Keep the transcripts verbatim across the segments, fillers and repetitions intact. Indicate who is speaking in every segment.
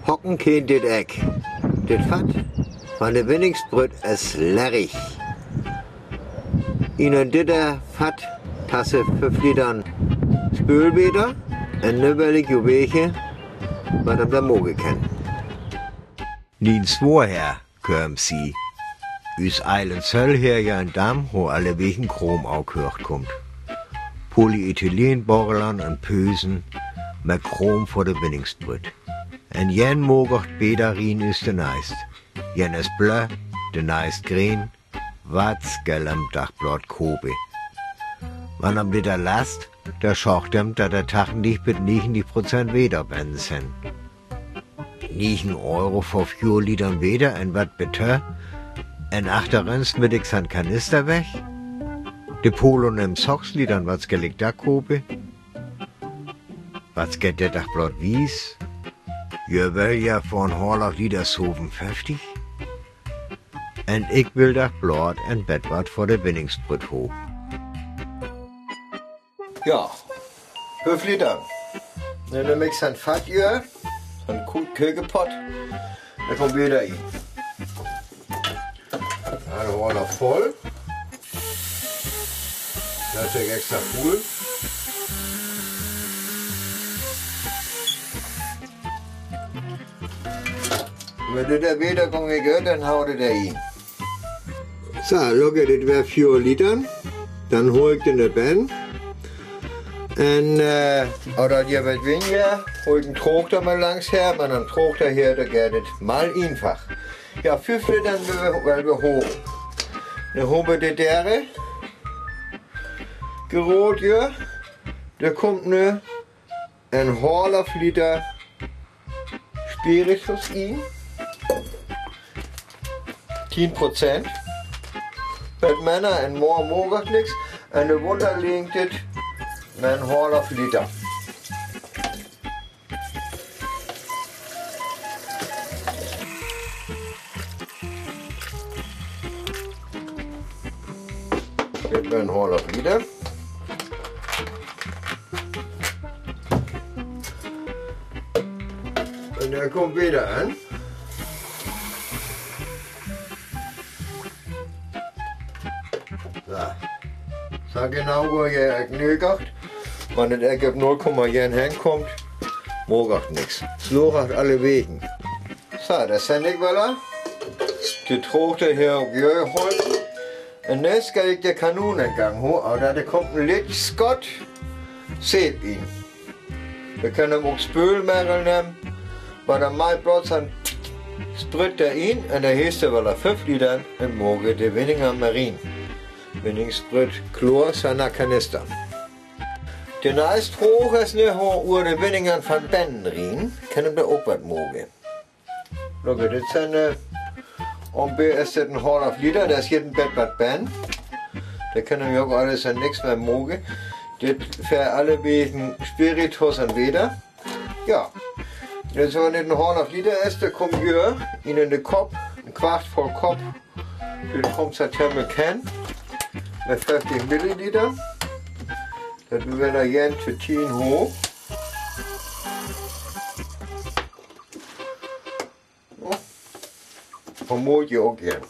Speaker 1: Hocken kein dit Eck. Dit Fat van de Winningsbrüt is lerrig. In een ditter Fat tasse fünf Litern Spülbeter en nødvendig jo wege, wat hem der mogen kan. Nien svoher, köm sie. Us eilen Zöll her ja en Dam, wo alle wegen Chrom aufgehört kommt. Polyethylenborrelern en Pösen, met Chrom voor de Winningsbrüt. En jen mogert Bederin is de neist. Jen is blö, de neist green, wat gelem dagblad kobe. Wann am dit er last, der schocht dem, dat er tachendig mit negentig Prozent weder ben sen. negen Euro voor vier Litern weder en wat betö, en achterens mit ik san Kanister weg. De Polo nem sechs Litern wat gelig da kobe. Wat geht der dagblad wies? Je wil ja voor een half liter soven vijftig. En ik wil dat blad en bedwart voor de Winningsbrüt ho. Ja, vijf liter. Dan neem ik zijn vatje, zijn keukenpot. Dan komt weer in. Dan hoor ik vol. Dat is extra cool. Wenn du da wieder kommen gehört, dann hau du da in. So, schau, das wäre vier Liter. Dann hol ich den da Ben. Und, äh, oder ja, wird weniger, hol ich den Trockter mal langs her, und dann Trockter hier, da geht es mal einfach. Ja, fünf Liter, weil wir hoch. Dann holen wir die Dere. Gerot, ja. Da kommt ne, ein halb Liter Spiritus in. tien Prozent. Bij Männer en morgen mogelijk niks. En de Wunder legt dit met een half liter. Dit met een half liter. En dan komt weer aan. So genau, wo ihr knögert, wenn das Eck auf null Komma eins hinkommt, mogert nichts. Es logert alle Wegen. So, das sind ich wieder. Die Trochte hier auf Jö geholfen. Und jetzt geht ich der Kanonengang hoch, aber da kommt ein Litschgott, seht ihn. Wir können auch Spülmerl nehmen, weil der mal bloß dann sprit er ihn, und der heißt weil er fünf Liter und morgen der Winninger Marien. Winningsbrüt Chlor seiner Kanister. Der neist hoch ist ne hoch Uhr de Winninger van Ben rien, können wir auch was mogen. Schau, das sind ne, und B ist das ein halb Liter, das ist hier ein Bett was Ben. Da können wir auch alles an nichts mehr mogen. Das für alle wegen Spiritus und Weder. Ja, jetzt wenn das ein halb Liter ist, da kommt hier in den Kopf, ein Quart voll Kopf, das kommt zur Thermokan. Mit fünfzig Milliliter. Das werden wir jetzt zu zehn hoch. Oh. Vermute ich auch gern.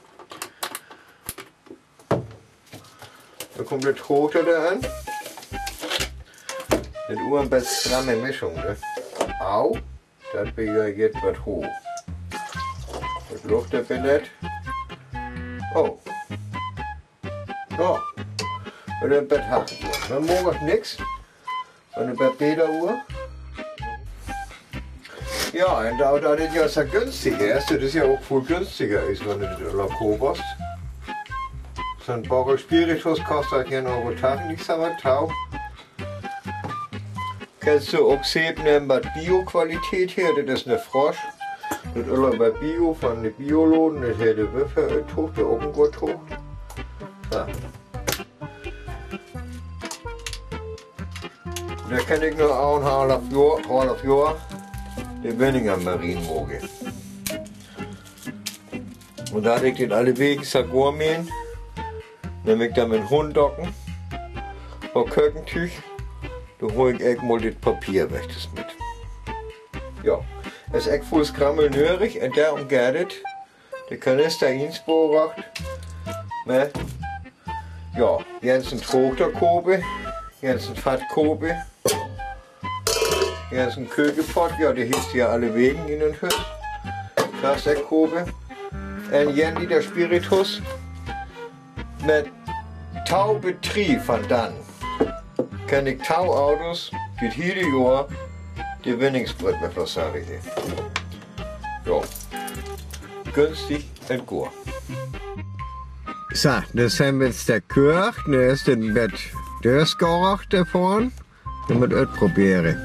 Speaker 1: Da kommt der Trote da an. Das ist eine bisschen stramme Mischung. Ne? Au, das bin ja jetzt was hoch. Das Lufterbillett. Oh. Ja, und dann Bett hacken. Dann morgen nichts. Und dann Bett Bäderuhr. Ja, und da, da das ja so günstiger ist, das ist ja auch viel günstiger ist, wenn du das Lakobast. So ein Bottle Spiritus kostet ja noch Tag nichts, aber tau. Kannst du auch sehen, nehmen bei Bio-Qualität hier, das ist eine Frosch. Das ist bei Bio, von den Bioloden, das hier der Würfel, der der auch ein gut hoch. So. Da kann ich noch auch ein halb Jahr, halb Jahr die Winninger Marien mogen. Und da ich den alle Wegen Sagormähen, nehme ich dann mit Hunddocken, ein Kökentüch, da hole ich irgendwann das Papier weg das mit. Ja, is echt veel skrammel nodig en daarom gaat het de kanister insporen met ja, ganzen Trochter kopen, ganzen Fett kopen, ganzen Kögelpot, ja die heeft ja alle wegen in een hut, das echt kopen en jan liter spiritus met touwbetrieb van dan kan ik touwauto's dit hele jaar de winningsbrett met verzorgen. Ja, günstig en goed. So, das haben wir jetzt der Kirch, nu ist het Bett durchgekocht davon. Dan moet het proberen.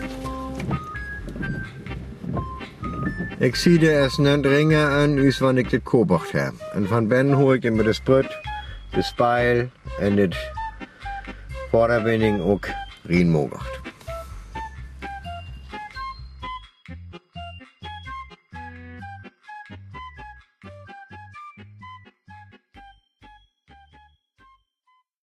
Speaker 1: Ik zie er erst een ringen aan, is wanneer ik dit kocht heb. En van binnen hoor ik dan met de sprut, de spijl en het vorderwinding ook rien mogelijk.